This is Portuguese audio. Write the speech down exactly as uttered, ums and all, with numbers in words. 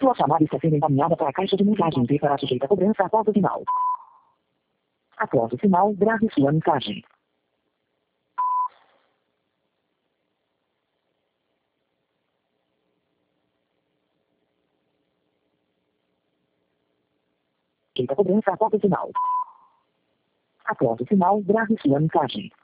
Sua chamada está sendo encaminhada para a caixa de mensagens e será sujeita a cobrança após o sinal. Após o sinal, grave sua mensagem. Sujeita a cobrança após o sinal. Após o sinal, grave sua mensagem.